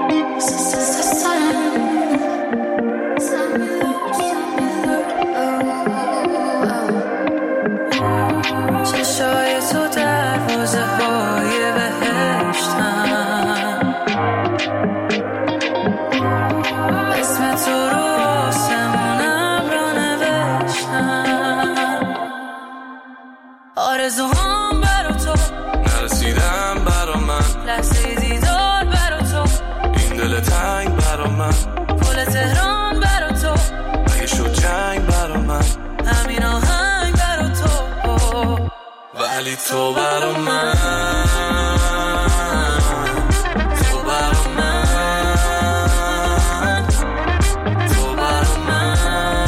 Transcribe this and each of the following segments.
آرزوهام برا تو نرسیدم برا من، لحظه دیدار برا تو، این دل تنگ برا من، پل تهران برا تو، اگه شد جنگ برا من، همین آهنگ برا تو، ولی تو برا من، تو برا من، تو برا من،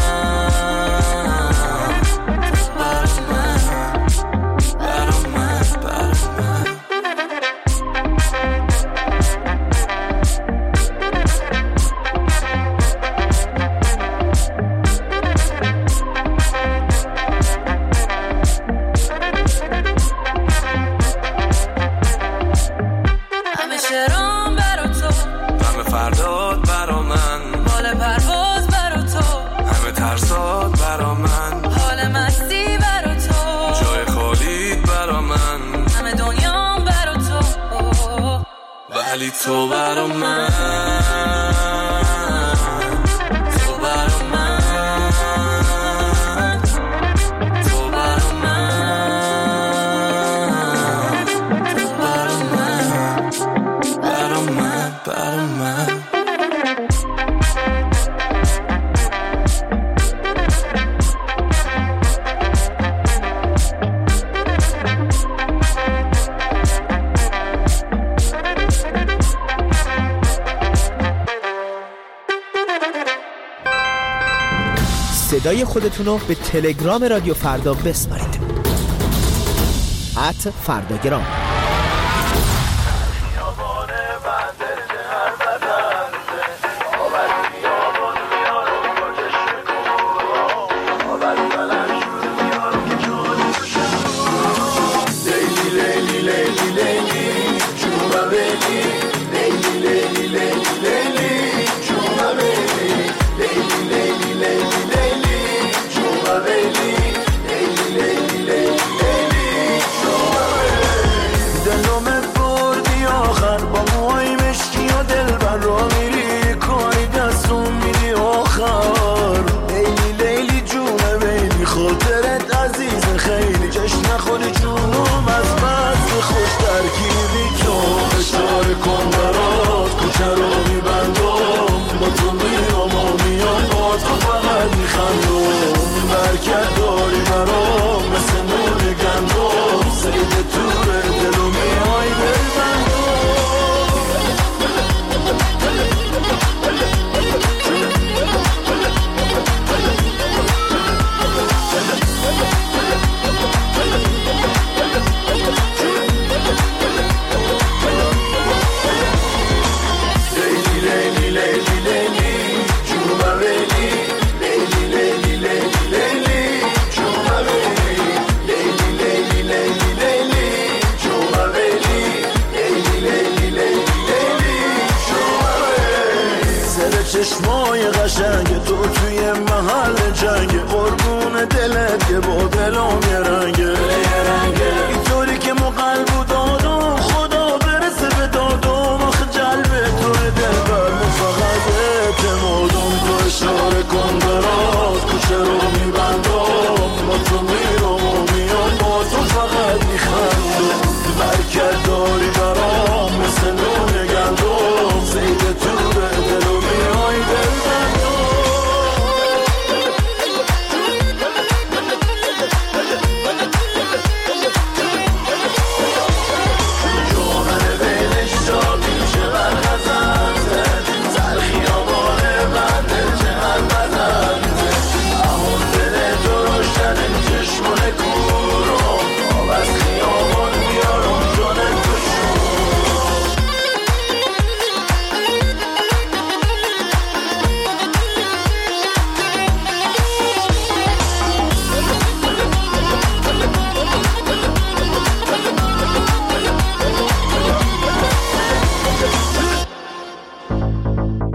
ولی تو برا من، تو برا من، تو برا من، تو برا من، برا من، برا من. صدای خودتونو به تلگرام رادیو فردا بسپارید. @فرداگرام. چشمای قشنگ تو توی محل جنگ، قربون دلت که با دلم یه رنگه، اینطوری که ما قلب و دادم خدا برسه به دادم، آخه جلب توی دلبر ما فقط اعتمادم، تو اشاره کن برات کوچه رو میبندم، با تو میرم و میام با تو فقط میخندم، برکت داری برام مثل نون گندم، زید تو به دلم میای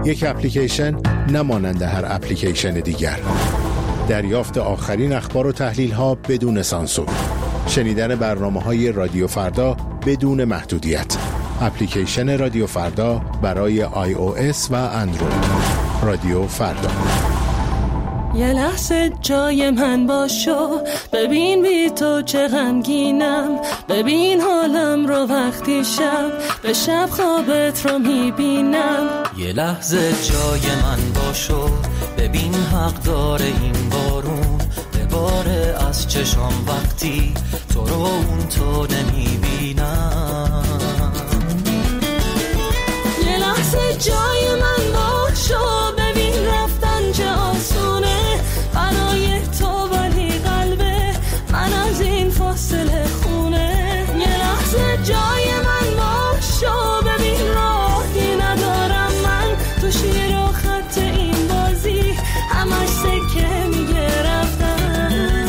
یک اپلیکیشن نمانند هر اپلیکیشن دیگر. دریافت آخرین اخبار و تحلیل ها بدون سانسور. شنیدن برنامه‌های رادیو فردا بدون محدودیت. اپلیکیشن رادیو فردا برای iOS و اندروید. رادیو فردا. یه لحظه جای من باشو، ببین بی تو چه غمگینم، ببین حالم رو وقتی شب به شب خوابت رو میبینم. یه لحظه جای من باشو، ببین حق داره این بارون بباره از چشم وقتی تو رو اون تو نمیبینم. یه لحظه جای من باشو، ببین رفتن چه آسونه برای تو، ولی قلبه من از این فاصله خونه. یه لحظه جای من باشو، ببین راهی ندارم من تو شیر و خط این بازی، همش سکه میگه رفتن.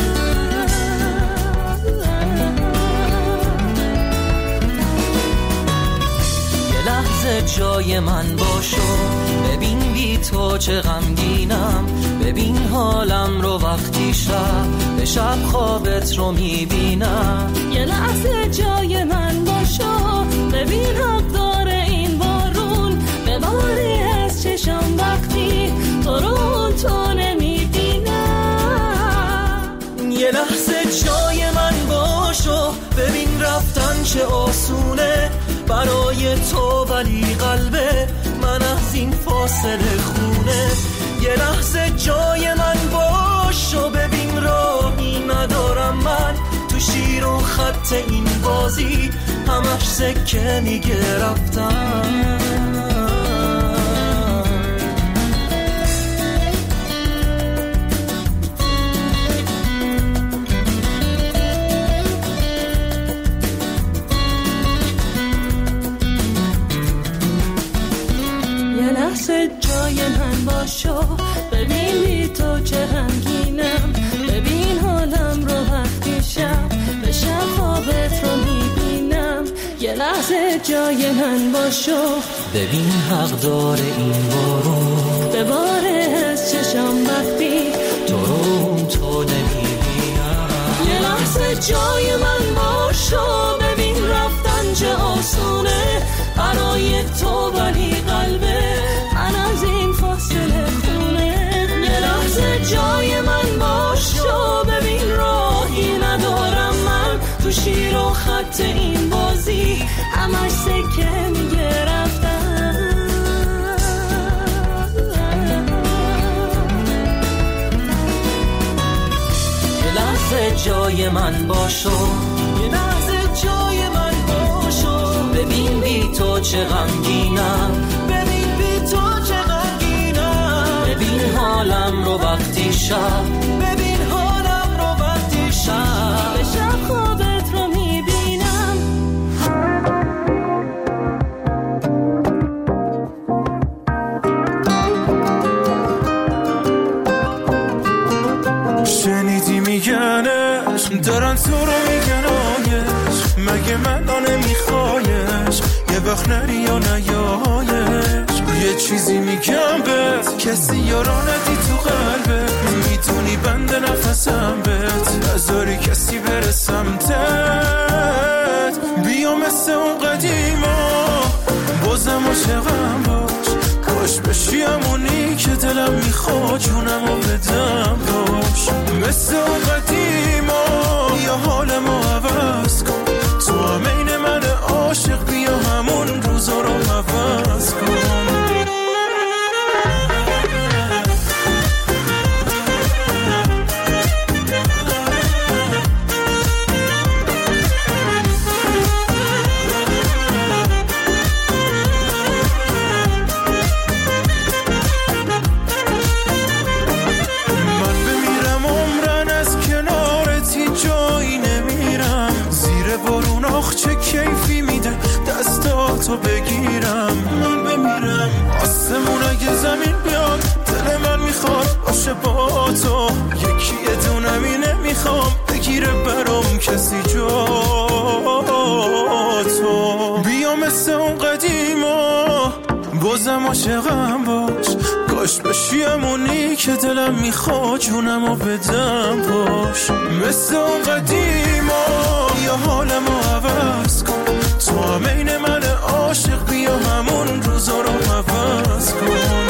یه لحظه جای من باشو، ببین بی تو چه غمگینم، ببین حالم رو وقتی شب به شب خوابت رو میبینم. یه لحظه جای من باشو، ببین حق داره این بارون بباری از چشم وقتی تو رو تو نمیبینم. یه لحظه جای من باشو، ببین رفتن چه آسونه برای تو، ولی قلبه من از این فاصله خونه. یه لحظه جای من باشو، ببین راهی ندارم من تو شیر و خط این بازی، همش سکه میگه رفتن. جای من باشو، ببین بی تو چه غمگینم، ببین حالم رو وقتی شب به شب خوابت رو میبینم. یه لحظه جای من باشو، ببین حق داره این بارون بباره از چشم وقتی تو رو تو نمیبینم. یه لحظه جای من باشو، ببین رفتن چه آسونه برای تو، ولی قلبه من از این فاصله خونه. یه لحظه جای من باشو، ببین راهی ندارم من تو شیر و خط این بازی، همش سکه میگه رفتن. یه لحظه جای من باشو، یه لحظه جای من باشو، ببین بی تو چه غمگینم، ببین بی تو چه غمگینم، ببین حالم رو وقتی شب، ببین حالم رو وقتی شب به شب خوابت رو میبینم. شنیدی میگنش دارن تو رو میگنایش، مگه من نمیخوایش یه وقت نری یا نیایش. یه چیزی میگم بهت کسی یارانتی تو قلبت، میتونی بند نفسم بهت نذاری کسی بره سمتت. بیا مثل اون قدیما بازم عاشقم باش، کاش بشی همونی که دلم میخواد جونم رو بدم باش. مثل اون قدیما یا حالمو عوض کن، تو هم این من عاشق، بیا همون روزا رو عوض کن. تو بگیرم من بمیرم، آسمون اگه زمین بیاد دل من میخواد باشه با تو، یکی یه دونمی نمیخوام بگیره برام کسی جا تو. بیا مثل اون قدیما بازم عاشقم باش، کاش بشیمونی که دلم میخواد جونمو بدم باش. مثل اون قدیما یا حالمو عوض کن، تو هم این من عاشق بیا همون روزا رو عوض کن.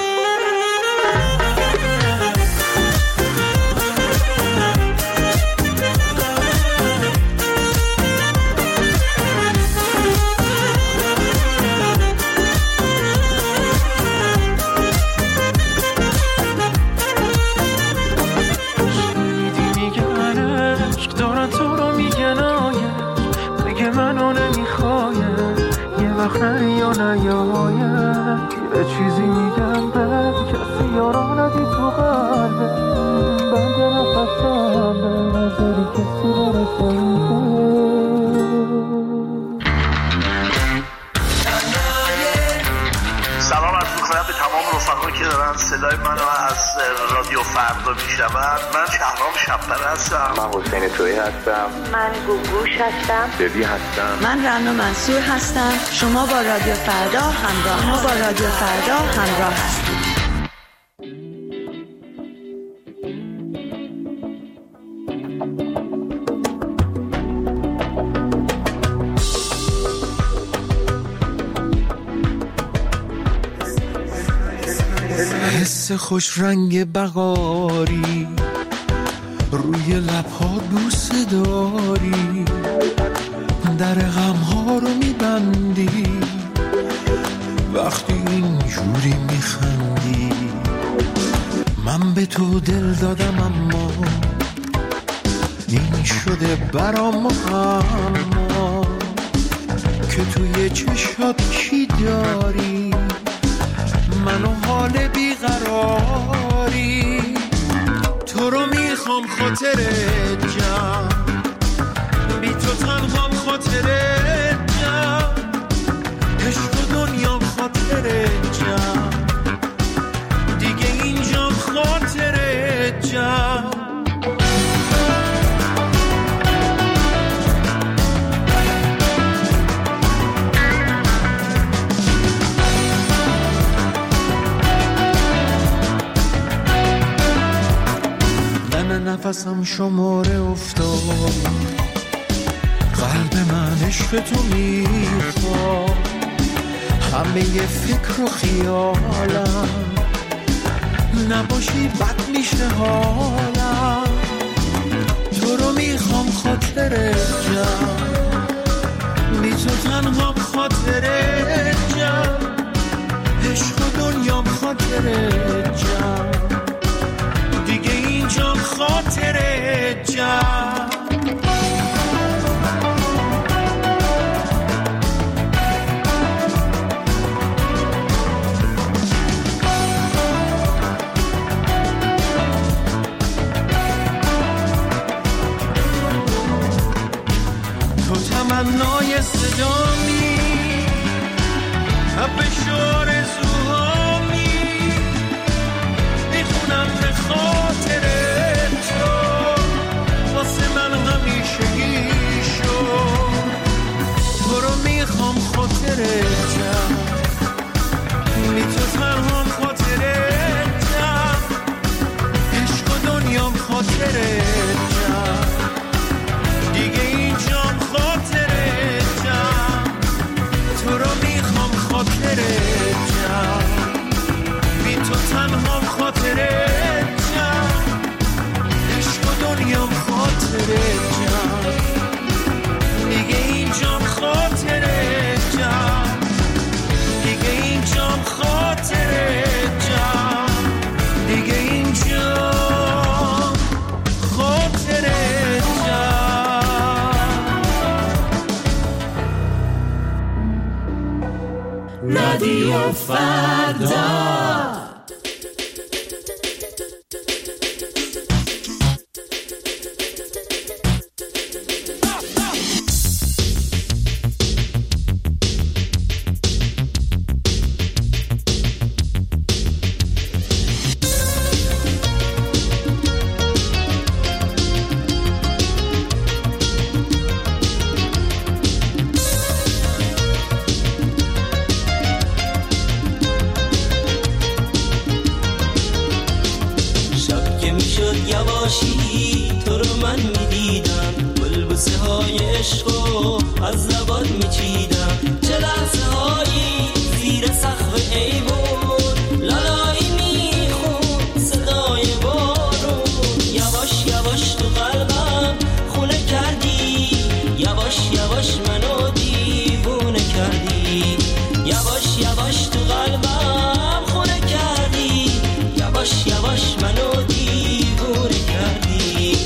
یه چیزی میگم به کسی یارا ندی تو قلبه، بند نفسم به نظری کسی برسه. سلام عرض می‌کنم به تمام رفقایی که دارن صدای منو از رادیو فردا میشنون. من شهرام شب‌پره هستم. من حسین تویی هستم. من گوگوش هستم. ببی هستم. من رنا منصور هستم. شما با رادیو فردا همراه هستید. حس خوش رنگ بهاری روی لب‌ها دوست داری، در غم‌ها رو میبندی وقتی اینجوری میخندی. من به تو دل دادم اما این شده برام معما که توی چشات کی داری، منو حال بیقراری. تو رو میخوام خاطرت جمع، بی تو تنهام خاطرت جمع، عشق و دنیام خاطرت جمع، دیگه اینجام خاطرت جمع. نفسم شماره افتاد، قلب من عشق تو میخواد، همه ی فکر و خیالم نباشی بد میشه حالم. تو رو میخوام خاطرت جمع، بی تو تنهام خاطرت جمع، عشق و دنیام خاطرت جمع، دیگه اینجام خاطرت جمع. تو تمنای صدامی، حبش آرزوهامی، میخونم به خاطر تو، واسه من همیشگی شد. تو رو میخوام خاطرت جمع، بی تو تنهام خاطرت جمع، عشق و دنیام خاطرت جمع، دیگه اینجام خاطرت جمع. تو رو میخوام خاطرت جمع، بی تو تنهام خاطرت جمع، عشق و دنیام خاطرت جمع، دیگه اینجام خاطرت جمع، دیگه اینجام خاطرت جمع، دیگه اینجام خاطرت جمع. رادیو فردا. یواشی تو رو من میدیدم، بلبوسه های عشقو از لبات میچیدم، چه لحظه هایی زیر سقف ایوون لالایی میخون صدای بارون، یواش یواش تو قلبم خونه کردی، یواش یواش منو دیوونه کردی، یواش یواش تو قلبم خونه کردی، یواش یواش منو دیوونه کردی.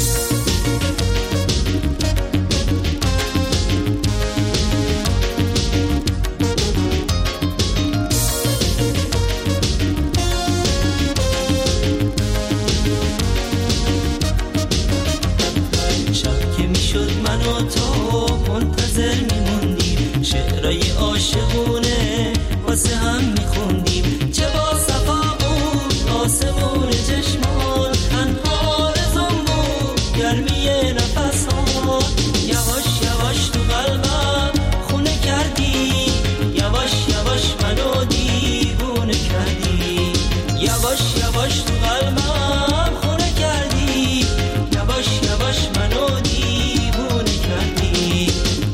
شب که میشد من و تو منتظر میموندیم، شعرهای عاشقونه واسه هم میخوندیم، چه با صفا بود آسمون چشمان، تنها رزم بود گرمی نفس ها، یواش یواش تو قلبم خونه کردی، یواش یواش منو دیوونه کردی، یواش یواش تو قلبم خونه کردی، یواش یواش منو دیوونه کردی.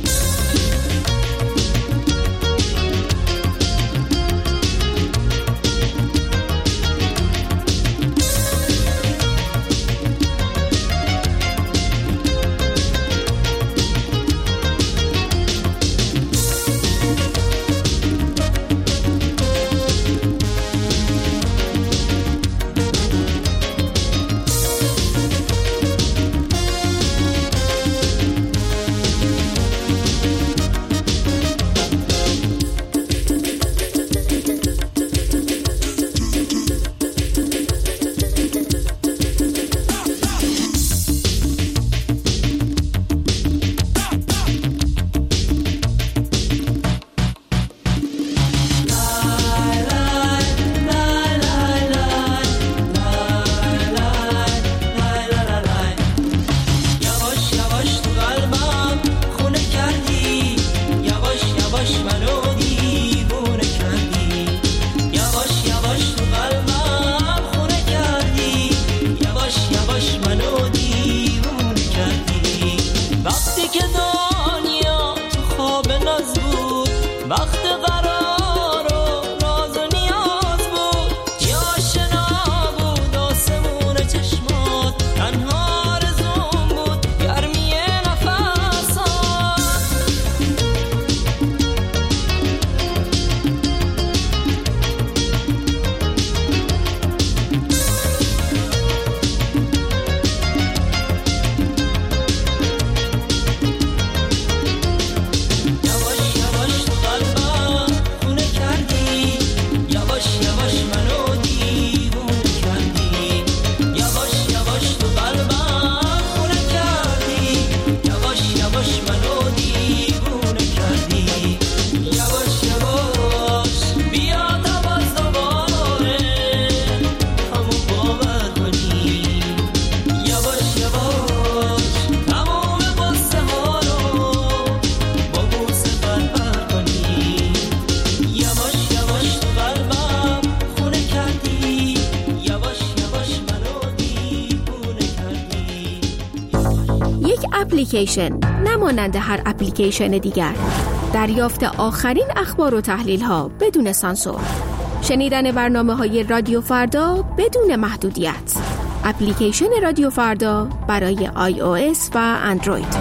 اپلیکیشن نمانند هر اپلیکیشن دیگر. دریافت آخرین اخبار و تحلیل ها بدون سانسور. شنیدن برنامه‌های رادیو فردا بدون محدودیت. اپلیکیشن رادیو فردا برای iOS و اندروید.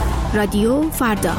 رادیو فردا.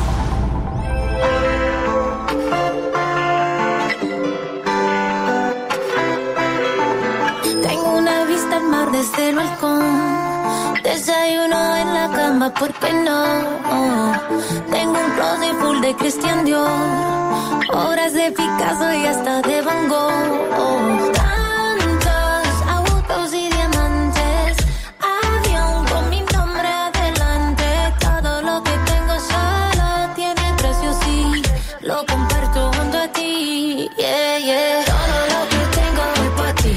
Desde el balcón, desayuno en la cama, ¿por qué no? Tengo un closet full de Christian Dior, obras de Picasso y hasta de Van Gogh. Tantos autos y diamantes, avión con mi nombre adelante. Todo lo que tengo solo tiene precio, sí, lo comparto junto a ti, yeah, yeah. Todo lo que tengo es para ti.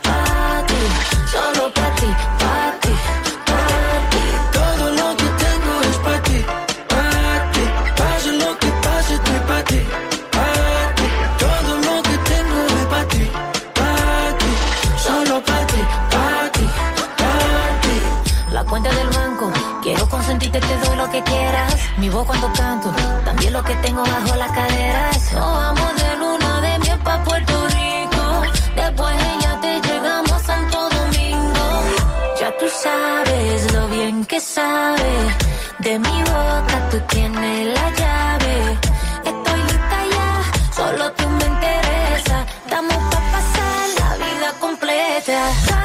Todo lo que tengo te doy lo que quieras. Mi voz cuando canto, también lo que tengo bajo las caderas. Nos vamos de luna de miel pa' Puerto Rico. Después ella te llegamos a Santo Domingo. Ya tú sabes lo bien que sabe. De mi boca tú tienes la llave. Estoy lista ya, solo tú me interesas. Estamos pa' pasar la vida completa.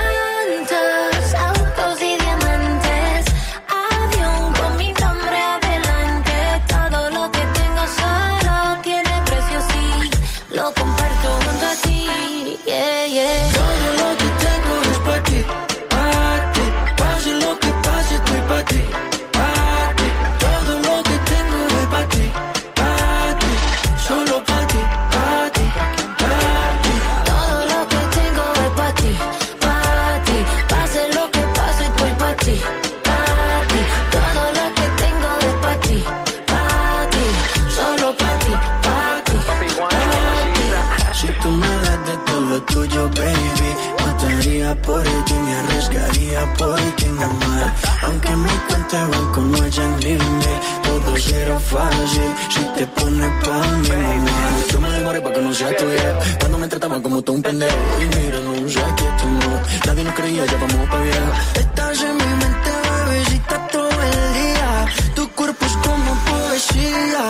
Tantos autos y diamantes, avión con mi nombre adelante. Todo lo que tengo solo tiene precio, sí. Lo comparto junto a ti, yeah, yeah. Todo lo que tengo es pa' ti, pa' ti. Pase lo que pase, estoy pa' ti, pa' ti. Todo lo que tengo es pa' ti, pa' ti. Solo pa' ti, pa' ti, pa' ti. Todo lo que tengo es pa' ti, pa' ti. Pase lo que pase, estoy pa' ti, pa' ti. Todo lo que tengo es pa' ti, pa' ti. Solo pa' ti, pa' ti, pa' ti. Si tú me das de todo tuyo, baby, mataría por ti, me arriesgaría por ti, mi amor. Aunque mi cuenta de banco no haya en límite, todo será fácil si te pones pa' mí, mamá. Yo me demoré pa' que no sea tuya, cuando me trataban como todo un pendejo. Y mira, no sé qué tú no, nadie nos creía, ya vamos pa' viejo. Estás en mi mente, bebecita, todo el día. Tu cuerpo es como poesía,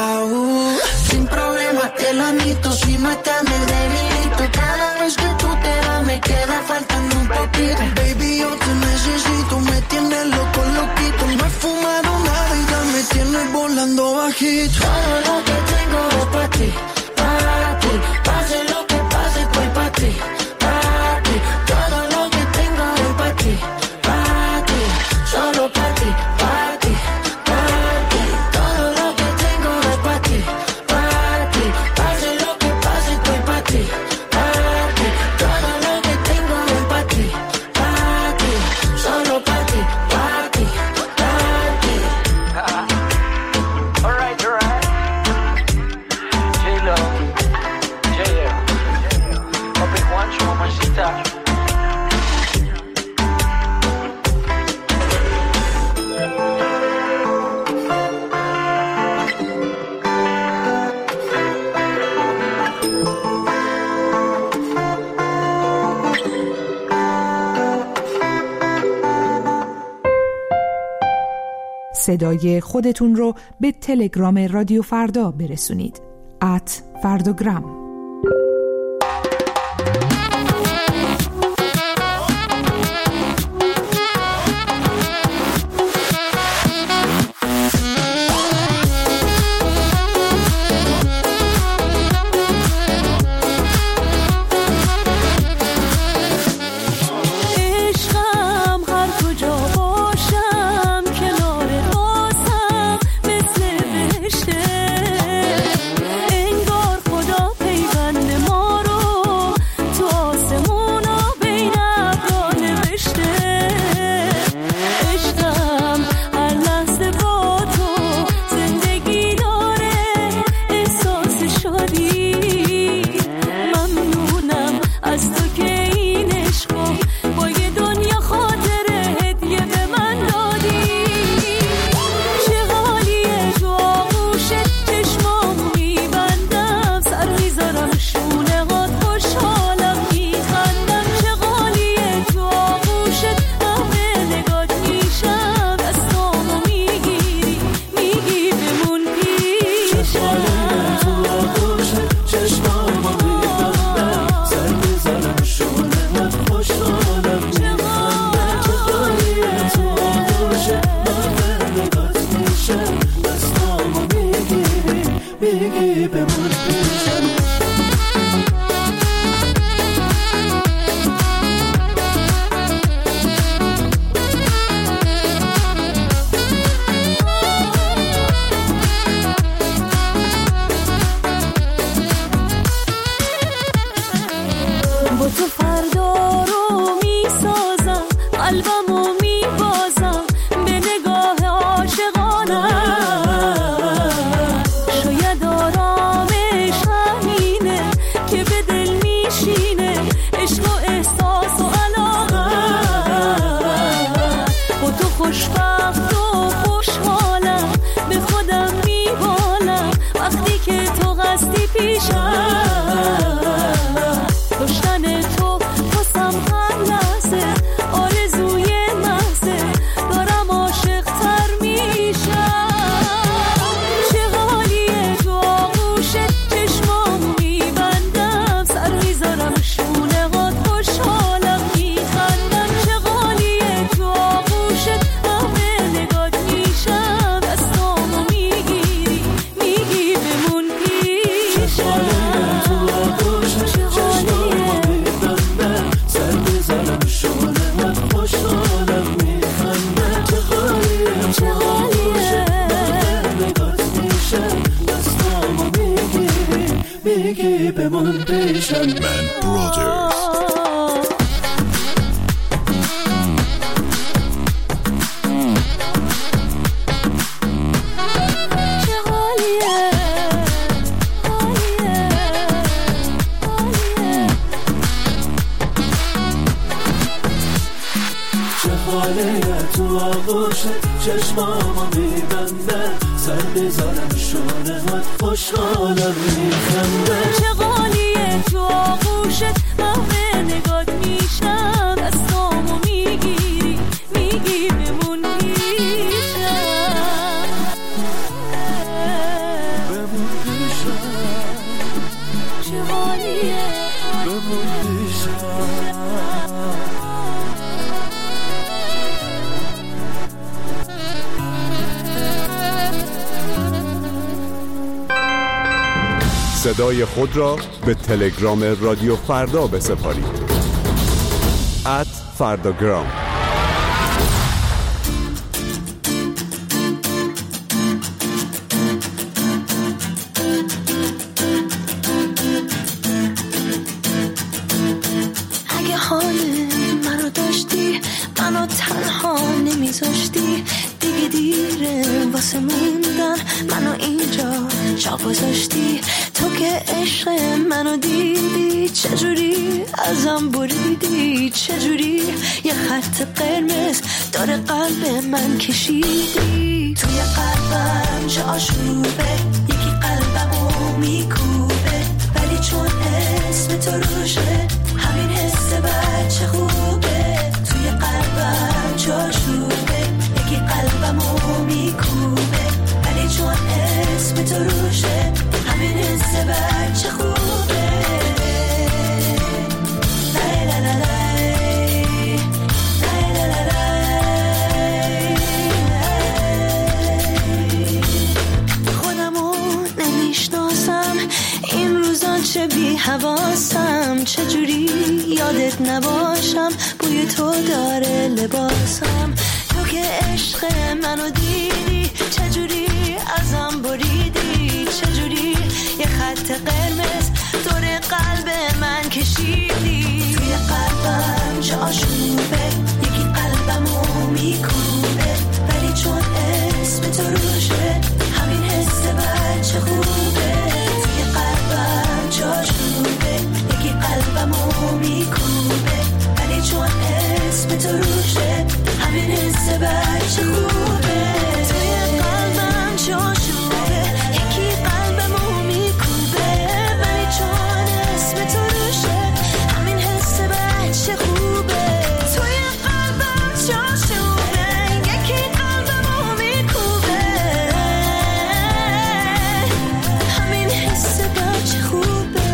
sin problema te lo admito, si no está en el delito. Cada vez que tú te vas me queda faltando un poquito. Baby, yo te necesito, me tienes loco, loquito. No he fumado nada y ya me tienes volando bajito. Todo lo que tengo es pa' ti, pa' ti. Pase lo que pase, estoy pa' ti, pa' ti. Todo lo que tengo es pa' ti, pa' ti. Solo pa' ti, pa' ti, pa' ti. Todo lo que tengo es pa' ti, pa' ti. Pase lo que pase, estoy pa' ti, pa' ti. Todo lo que tengo es pa' ti, pa' ti. Solo pa' ti, pa' ti, pa' ti. Alright. J-Lo, J-L, Papi Juancho, mamacita. صدای خودتون رو به تلگرام رادیو فردا برسونید. @فرداگرام. شاید آرام بمون پیشم. من برادرز. تو آغوشه چشمامو میبنده سر بذارم شونه هات خوشحالم میخنده. چه غالیه تو آغوشه محو نگات میشم دستامو میگیری میگی بمون پیشم بمون پیشم. چه غالیه بمون پیشم. صدای خود را به تلگرام رادیو فردا بسپارید. @فرداگرام. اگه حال منو داشتی منو تنها نمیذاشتی دیگه دیره واسه موندن منو اینجا جا گذاشتی. تو که عشق منو دیدی چجوری ازم بریدی چجوری یه خط قرمز داره قلب من کشیدی. توی قلبم چه آشوبه یکی قلبمو میکوبه ولی چون اسم تو روشه همین حس بچه خوبه. توی قلبم چه آشوبه یکی قلبمو میکوبه ولی چون اسم تو روشه همین حس بچه خوبه. لای لای لای لای لای لای. خودمو نمیشناسم این روزا چه بی حواسم چجوری یادت نباشم بوی تو داره لباسم. تو که عشق منو دیدی چجوری ازم بریدی چجوری یه خط قرمز دور قلب من کشیدی. توی قلبم چه آشوبه یکی قلبمو میکوبه ولی چون اسم تو روشه همین حس بچه خوبه. توی قلبم چه آشوبه یکی قلبمو میکوبه ولی چون اسم تو روشه همین حس بچه خوبه. توی قلبم چه آشوبه یکی قلبمو میکوبه ولی چون اسم تو روشه همین حس بچه خوبه. توی قلبم چه آشوبه یکی قلبمو میکوبه همین حس بچه خوبه.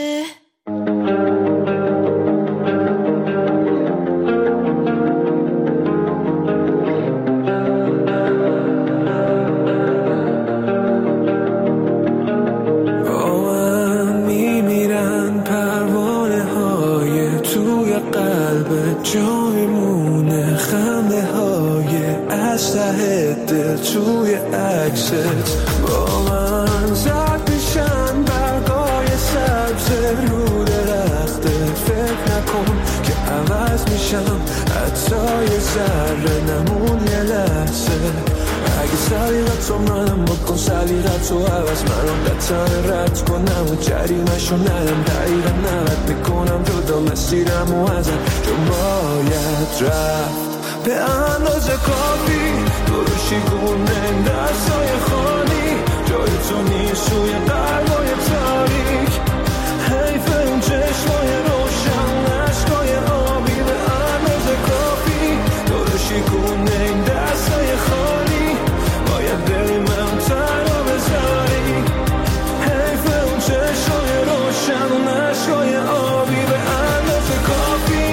جای مونه خنده های از ته دل توی عکست با من زد میشن برگای سبز رو درخته. فکر نکن که عوض میشم حتی یه ذره نمون یه لحظه. اگه سلیقت رو منم بکن سلیقت رو عوض منم بتانه رد کنم و جریمشو ندم دقیقا نوت میکنم جدا مسیرم و ازم چون باید رفت به اندازه کافی دروشی گونه دستای خالی جای تو نیست توی قلبای تاریک. حیف اون چشمای روشن عشقای آبی به اندازه کافی دروشی گونه دستای خالی باید بری من تنها بذاری. حیف اون چشمای روشن عشقای آبی به اندازه کافی.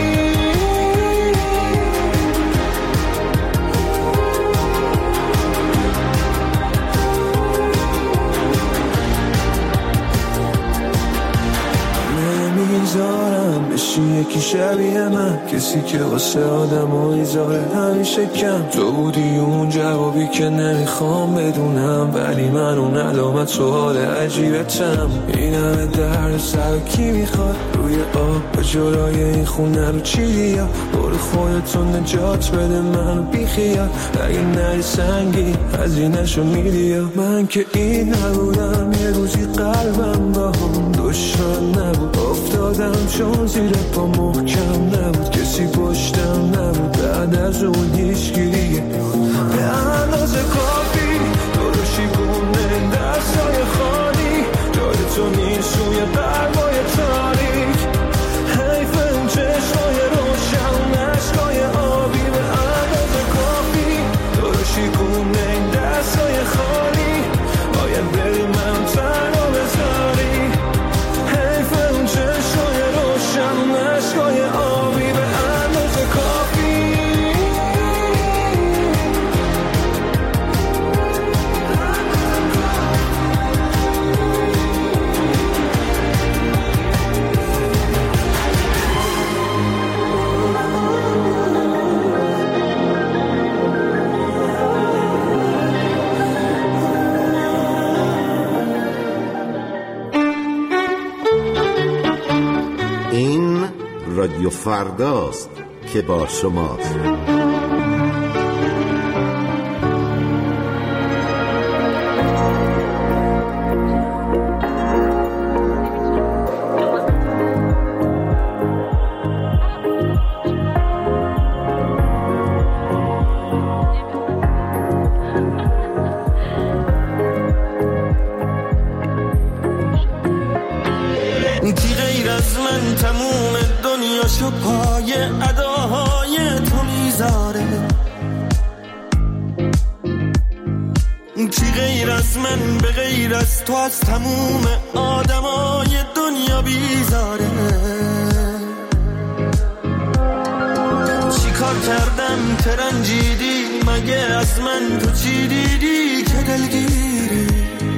نمیذارم بشی یکی شبیه من، کسی که واسه آدمایی زاره همیشه کم. تو بودی اون جوابی که نمیخوام بدونم، ولی من اون علامت سوال عجیبتم. این همه درد سر کی میخواد روی آب به جلوی این خونه رو چی یا برو خودتون نجات بده من بیخیال. اگه نری سنگی هزینه‌شو میدی. من که این نبودم، یه روزی قلبم با هم دشمن نبود. افتادم چون زیر پا محکم نبود، کسی پشتم نبود. بعد از اون هیچکی دیگه به اندازه کافی دور شیگونه دستای خالی. جای تو نیست روی قلبای تاریک. حیف اون چشمای روشن عشقای آبی. به اندازه کافی دور شیگونه دستای خالی. باید بری من تنها بذاری. حیف اون چشمای روشن عشقای آبی. به اندازه کافی. این رادیو فرداست که با شماست. کی غیر از من تموم دنیاشو پای اداهای تو میذاره؟ کی غیر از من به غیر از تو از تموم آدمای دنیا بیزاره؟ چی کار کردم که رنجیدی؟ مگه از من تو چی دیدی که دلگیری؟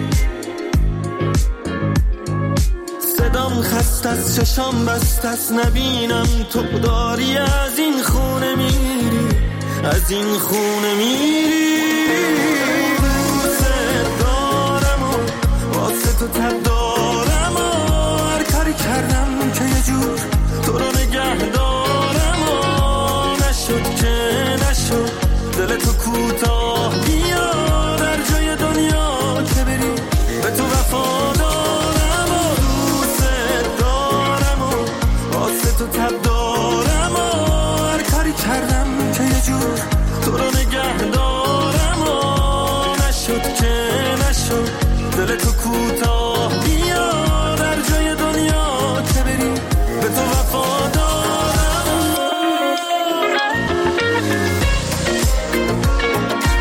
صدام خست از چشام بست از نبینم تو داری از این خونه میری، از این خونه میری. دوست دارم و واسه تو تب دارم و هر کاری کردم که یه جور تو رو نگه دارم و نشد که نشد دل تو کوتاه بیا در جای دنیا که بری به تو وفادارم. تو تب دارم و هر کاری کردم که یه جور تو رو نگه دارم و نشد که نشد دل تو کوتاه بیا در جای دنیا که بری به تو وفادارم.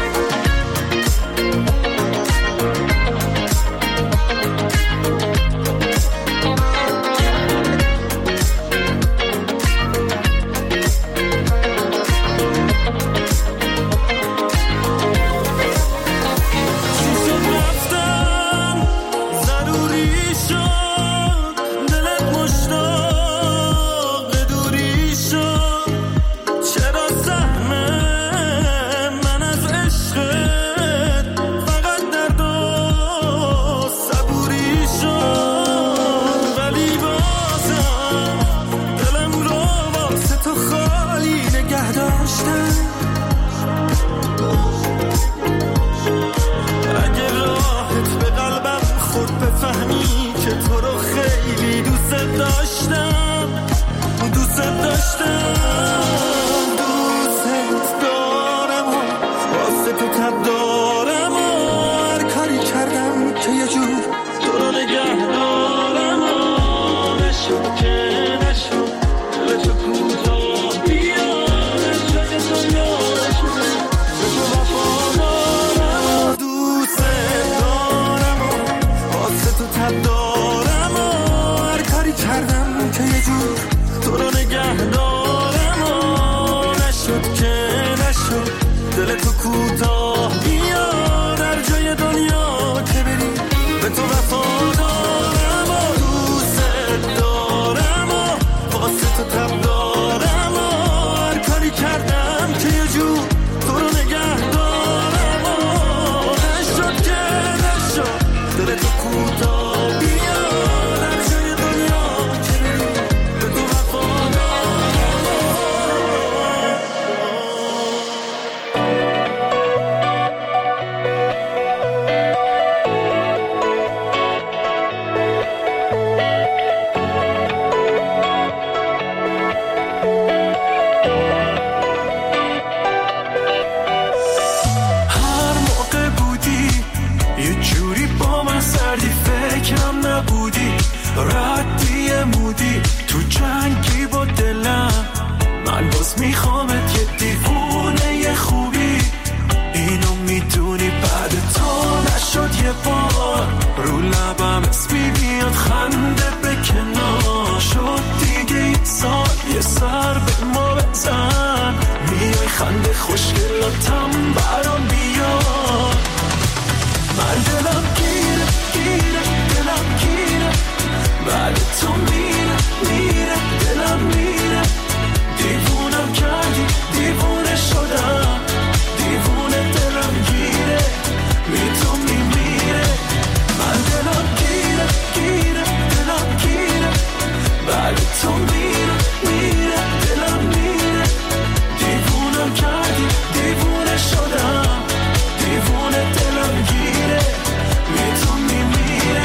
یه بار رو لبم اسمی بیاد خنده به کنار شد دیگه این سال یه سر به ما بزن میای خنده خوشگلاتم برام بیاد من دلم گیره گیره دلم گیره بعد تو میره میره دلم میره دیوونم کردی دیوونه شدم دیوونه دلم گیره بی تو میمیره من دلم گیره گیره دلم گیره بعد تو میره میره دلم میره دیوونم کردی دیوونه شدم دیوونه دلم گیره بی تو میمیره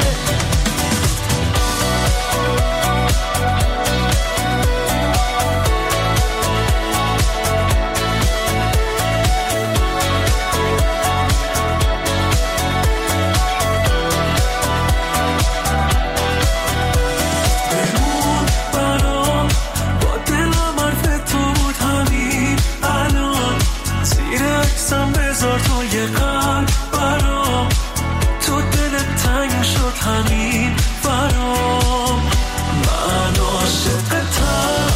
بذار تو یه قلب برام تو دلت تنگ شد همین برام من عاشقتم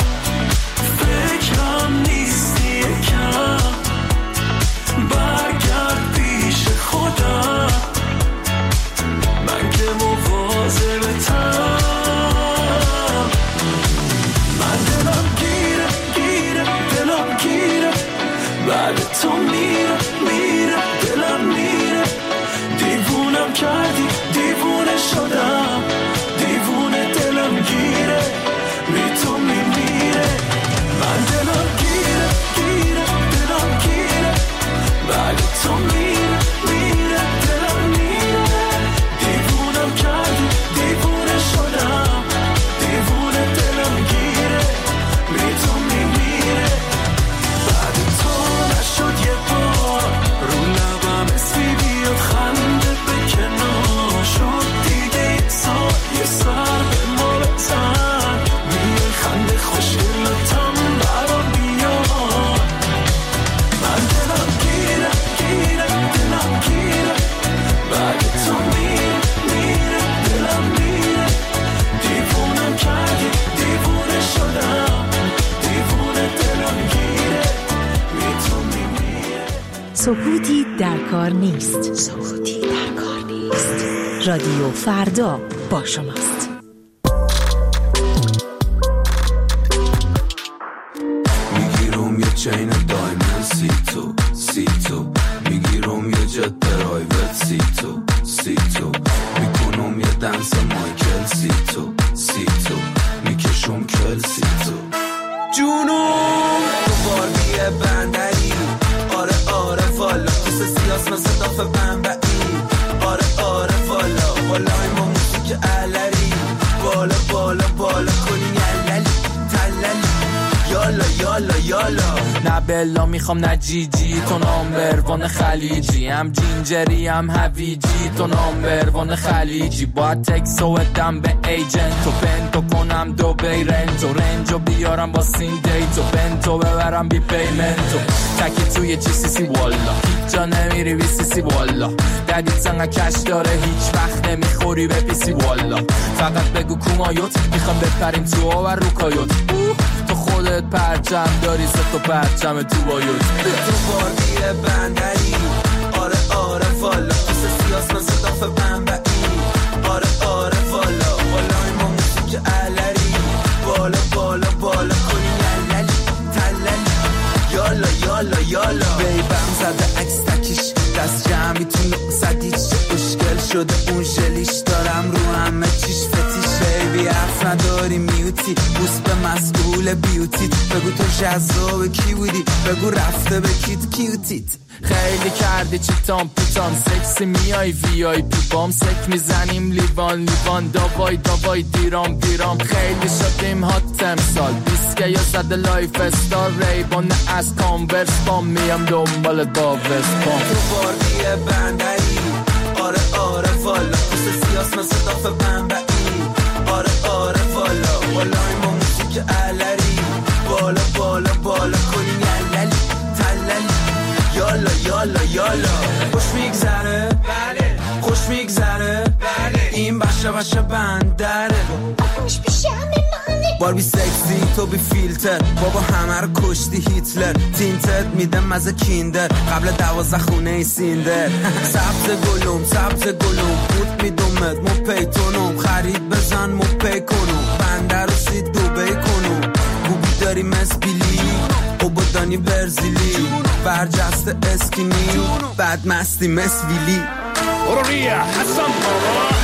فکرم نیستی یکم برگرد پیش خودم من که مواظبتم من دلم گیره گیره دلم گیره بعد تو میره میره دلم میره دیوونم کردی دیوونه شدم دیوونه دلم گیره بی تو میمیره من دلم گیره گیره دلم گیره بعد تو میره میره دلم میره دیوونم کردی دیوونه شدم دیوونه دلم گیره بی تو میمیره بعد تو نشد یه بار رو لبم اسمی بیاد خنده به کنار شد دیگه این سال یه سر به ما بزن میای خنده خوشگلاتم برام بیاد من دلم گیره گیره دلم گیره بعد تو میره میره دلم میره دیوونم کردی دیوونه شدم دیوونه دلم گیره بی تو میمیره سکوتی در کار نیست. سکوتی در کار نیست. رادیو فردا با شماست. میگیرم یه چین دایمن سی تو میگیرم یه جت درایوت سی تو میکنم یه دنس مایکل سی تو میکشم کل سی تو جونم تو باربی بندری آره والا کس سیاس مثل داف بنبعی آره والا ما موسیقی علری بالا کنی یللی تللی یالا نه بلا میخوام نه جیجی تو نامبروان خلیجی هم جینجری هم هویجی تو نامبروان خلیجی باید تکسو ادم به ایجنت تو پنتو کنم دو بیرنتو رنجو بیارم با سین دیتو بنتو ببرم بی پیمنتو تکی توی چی سی والا هیچ جا نمیری بی سی والا ددیت سنگه کش داره هیچ وقت نمیخوری به پیسی والا فقط بگو کومایوت میخوام بپریم تو و روکایوت تو خودت پرچم داری ست و پرچم تو بایوت تو بارگی بندری آره والا کس سیاس مثل داف بنبعی آره والا ما موسیقی علری بالا کنی یللی تللی یالا بیبم زده عکس تکیش دست جمعی تو نقصدیش اشکل شده اون ژلیش دارم رو همه چیش فتیش بیبی حرف نداری میوتی بوس به مسئول بیوتیت بگو تو جذاب کی بودی بگو رفته به کیوتیت خیلی کردی چیتام پیتام سکسی میای وی آی پی بام سک میزنیم لیوان داوای دیرام خیلی شدیم هات امسال بیسکه یا زده لایف استار ریبان از کانورس بام میام دنبالت با وستپام تو بارگی بندری آره والا کس سیاس مثل داف بنبعی آره والا ما موسیقی علری بالا کنی یللی تللی یالا خوش میگذره بله لباش بندره باربی سکسی تو بی فیلتر بابا همه رو کشتی هیتلر تینتد میدم مزه کیندر قبل 12 خونه ای سیندر سبز گلوم بود میدومت مو پیتونم خرید بزن مو پی کنم بنده رو سی دوبه کنم گوبی داری مسبیلی او بودانی برزیلی برجست اسکینی بعد مستی مسویلی اوروریا حسن بابا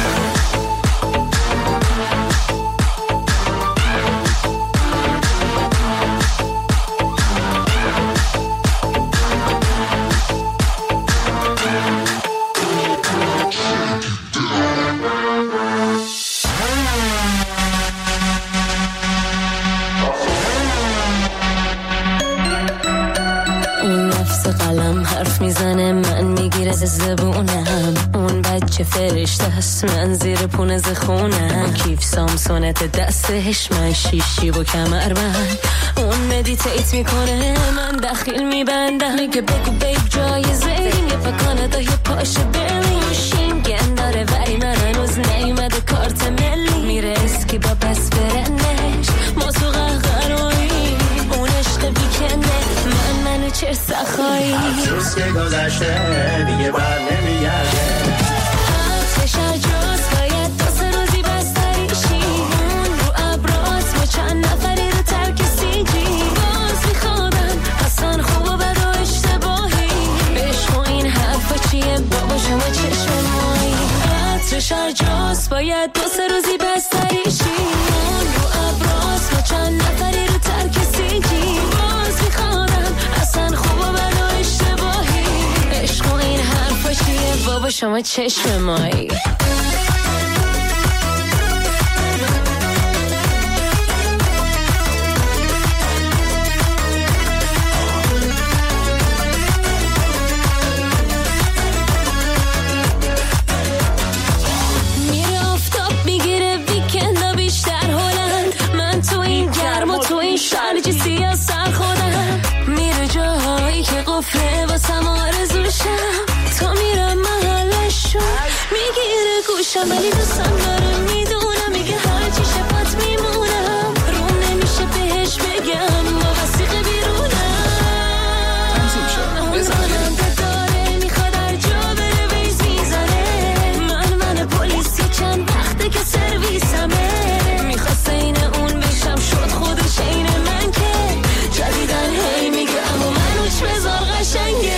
میزنه من میگیره زبونم اون بچه فرشته هست من زیر پونز خونم کیف سامسونت دستش من شیشی و کمربند اون مدیتیت میکنه من دخیل میبندم میگه بگو بیب جایزه یه پا کانادا یه پاش بریم شینگن داره ولی من هنوز نیومده کارت ملی میره اسکی با بس برنش ما تو قهقرایی اون عشق بیکنه منو چه سخایی افسوس که گذشته دیگه بر نمیگرده آتش جاست باید دو سه روزی بستریشی اون رو ابراز با چند نفری رو ترک سیجی باز میخوادم اصلا خوب و بد و اشتباهی عشق و این حرفا چیه بابا شما چشم مایی آتش جاست باید دو سه روزی بستریشی اون رو ابراز با چند نفری رو ترک سیجی باز میخوادم اصلا خوب و بد و اشتباهی عشق و این حرفا چیه بابا شما چشم مایی میره آفتاب میگیره ویکندا بیشتر هلند من تو این گرم و تو این شرجی سیاه سر خودم میره جاهایی که قفله واسم آرزوشم تا میرم محلشو میگیره گوشم ولی دوستم داره میدونم میگه هر چی شفت میمونم روم نمیشه بهش بگم با وسیقه بیرونم راننده داره میخواد هر جا بره ویز میزنه من پلیسی چند وقته که سرویسمه میخواست این اون بشم شد خودش این من که جدیدن هی میگه اما من اوچ بزار قشنگه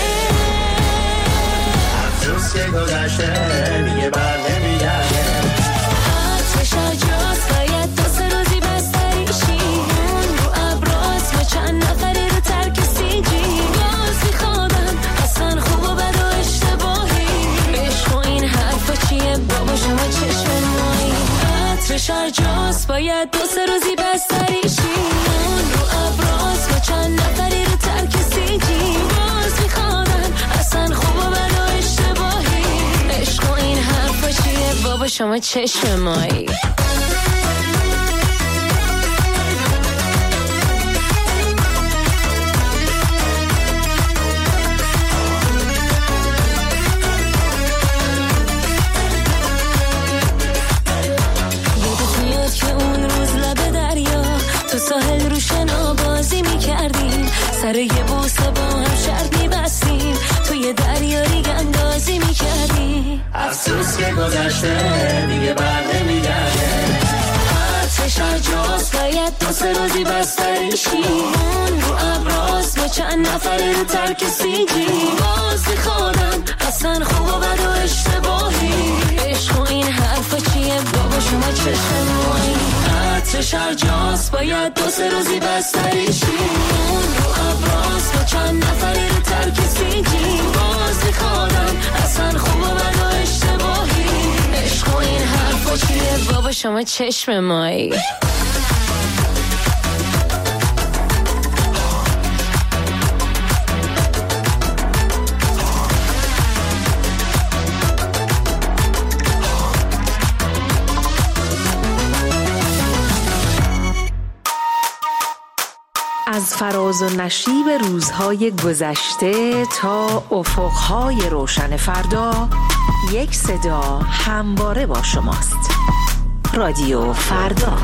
افسوس که گذشته دیگه بر نمیگرده آتش جاست باید دو سه روزی بستریشی اون رو ابراز با چند نفری رو ترک سیجی باز میخوادم اصلا خوب و بد و اشتباهی عشق و این حرفا چیه بابا شما چشم مایی آتش جاست باید دو سه روزی بستریشی اون رو ابراز با چند نفری رو ترک سیجی باز میخوادم اصلا خوب و بد و اشتباهی عشق و این حرفا چیه بابا شما چشم مایی که اون روز لب دریا تو ساحل رو شنا بازی میکردیم سر یه بوسه با هم شرط میبستیم توی دریا ریگ اندازی میکردیم افسوس که گذشته دیگه بر نمیگرده آتش جاست باید دو سه روزی بستریشی اون رو ابراز با چند نفری رو ترک سیجی باز میخوادم اصلا خوب و بد و اشتباهی عشق و این حرفا چیه بابا شما چشم مایی آتش جاست باید دو سه روزی بستریشی اون رو ابراز با چند نفری رو ترک سیجی باز میخوادم اصلا خوب و بد و اشتباهی عشق و این حرفا چیه بابا شما چشم مایی از از فراز و نشیب روزهای گذشته تا افقهای روشن فردا، یک صدا همواره با شماست. رادیو فردا.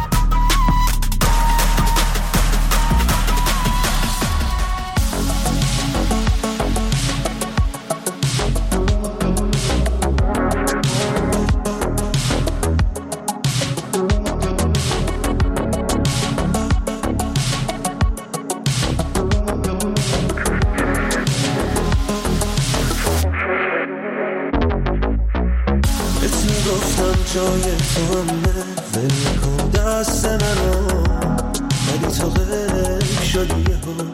جای تو همه ول کن دست منو، ولی تو غیب شدی یهو.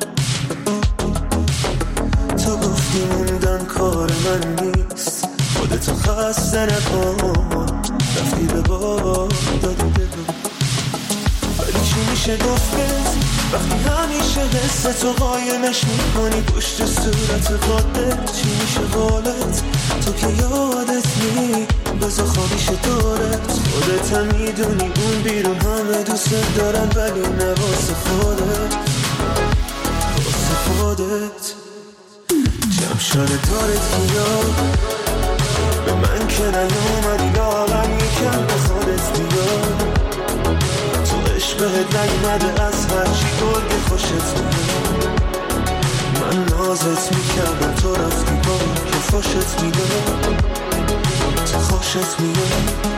تو گفتی موندن کار من نیست، خودتو خسته نکن، رفتی به باد دادی بگو. ولی چی میشه گفت وقتی همیشه حس تو قایمش میکنی پشت صورت خودت؟ چی میشه قولت تو که یادت نی بزا خوابیش دارت؟ خودت هم میدونی اون بیرون همه دوست دارن، ولی نه واسه خودت، واسه خودت. جمع شده دارت بیاد به من که نیومدی، لاغم یکم به خودت بیاد. تو عشقت نیومده از هرچی گرگ خوشت میاد. من نازت میکردم تو رفتی با که خوشت میاد، تو خوشت میاد.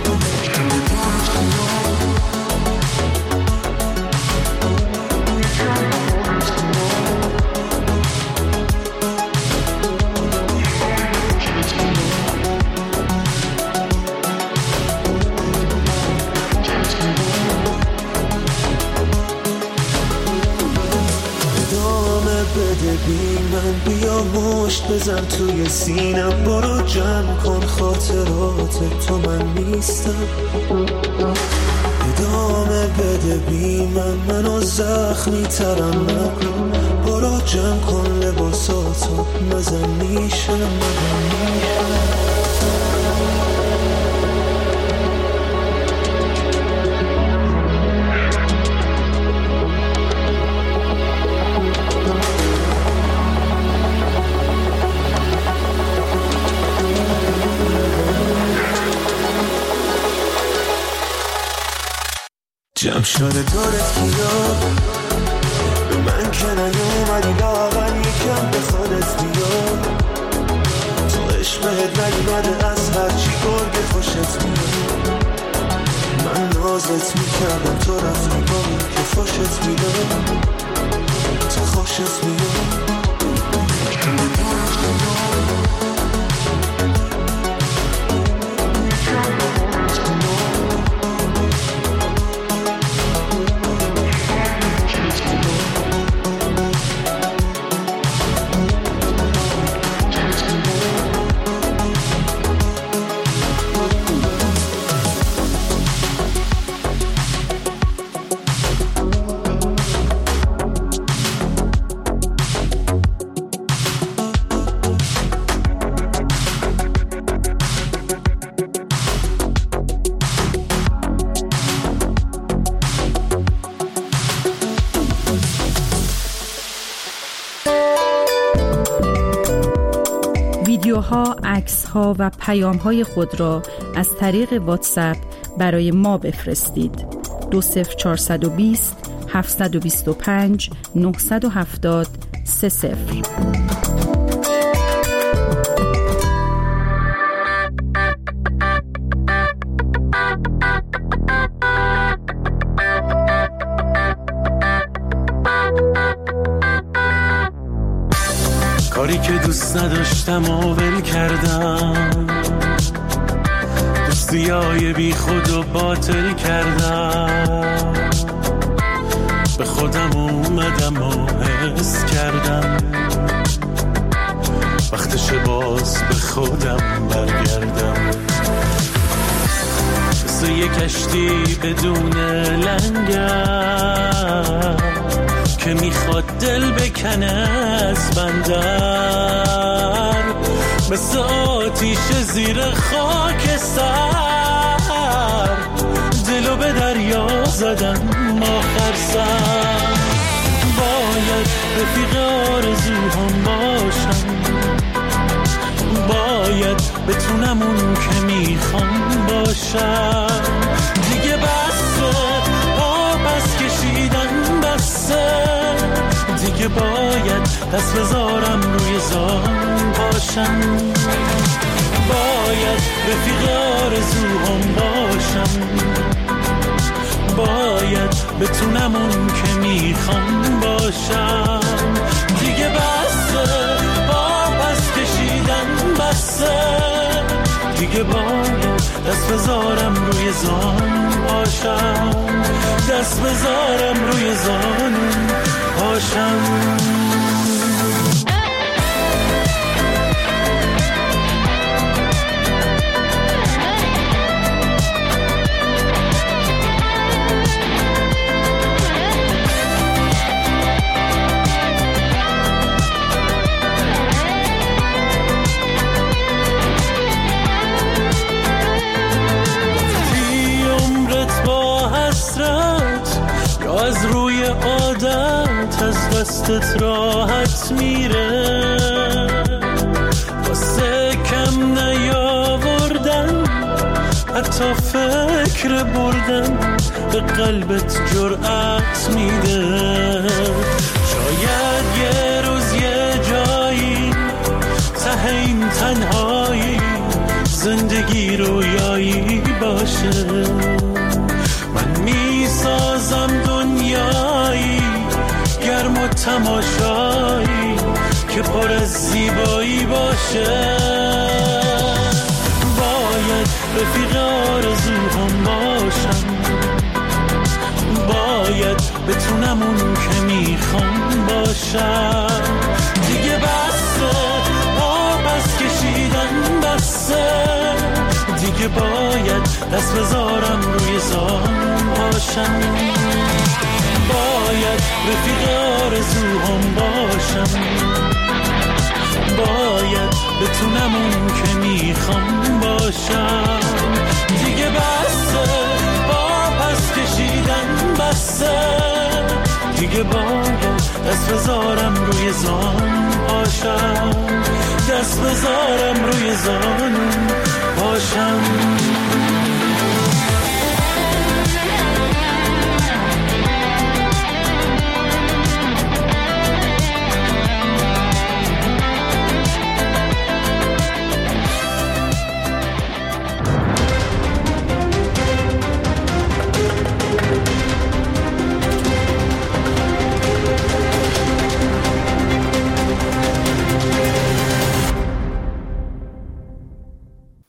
بی من بیا مشت بزن توی سینم، برو جمع کن خاطرات تو، من نیستم. ادامه بده بی منو زخمی ترم نکن، برو جمع کن لباساتو، مزن میشم. جمع شده دارت بیاد به من که نیومدی، لاغم یکم به خودت بیاد. تو عشقت نیومده از هرچی گرگ خوشت بیاد. من نازت میکردم تو رفتی با که خوشت بیاد، تو خوشت بیاد. ویدیوها، عکس‌ها و پیام‌های خود را از طریق واتساپ برای ما بفرستید. 20420 725 970 30. کاری که دوست نداشتم و ول کردم، دوستیای بی خود و باطل کردم. به خودم اومدم و حس کردم وقتش باز به خودم برگردم. مثل یک کشتی بدون لنگر که میخواد دل بکنه از بندر، مثل آتیش زیر خاک سر، دلو به دریا زدم آخر سر. رفیق آرزوهام باشم، باید بتونم اون که میخوام باشم. دیگه بسه پس کشیدن بسه، دیگه باید دست بذارم روی زان باشم. باید رفیق آرزوهام باشم، باید بتونم اون که میخوام باشم. دیگه بسه پس کشیدن بسه، دیگه باید دست بذارم روی زان باشم، دست بذارم روی زان باشم. از روی عادت از دستت راحت میره، واسه کم نیاوردن حتی فکر بردن به قلبت جرأت میده. شاید یه روز یه جایی ته این تنهایی زندگی رویایی باشه، من میسازم دنیایی گرم و تماشایی که پر از زیبایی باشه. باید رفیق آرزوهام باشم، باید بتونم اون که میخوام باشم. دیگه بسه پس کشیدن بسه، دیگه باید دست بذارم روی زان باشم. باید رفیق آرزوهام باشم، باید بتونم اون که میخوام باشم. دیگه بسه پس کشیدن بسه، دیگه باید دست بذارم روی زان باشم، دست بذارم روی زان